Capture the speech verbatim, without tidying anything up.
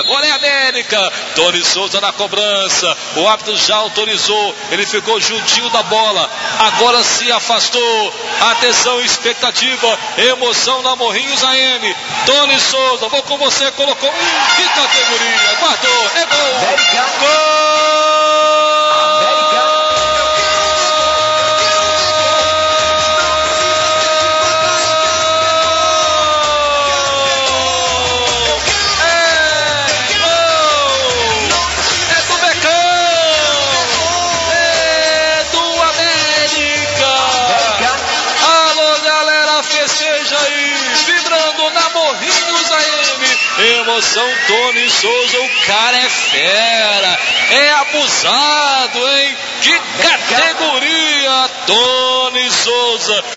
Agora é América. Tony Souza na cobrança. O árbitro já autorizou. Ele ficou juntinho da bola. Agora se afastou. Atenção, expectativa. Emoção na Morrinhos A M. Tony Souza, vou com você. Colocou. Hum, que categoria. Guardou. É gol. América. Gol. América. Festeja aí, vibrando na Morrinhos A M. Emoção, Tony Souza, o cara é fera, é abusado, hein? Que categoria, Tony Souza.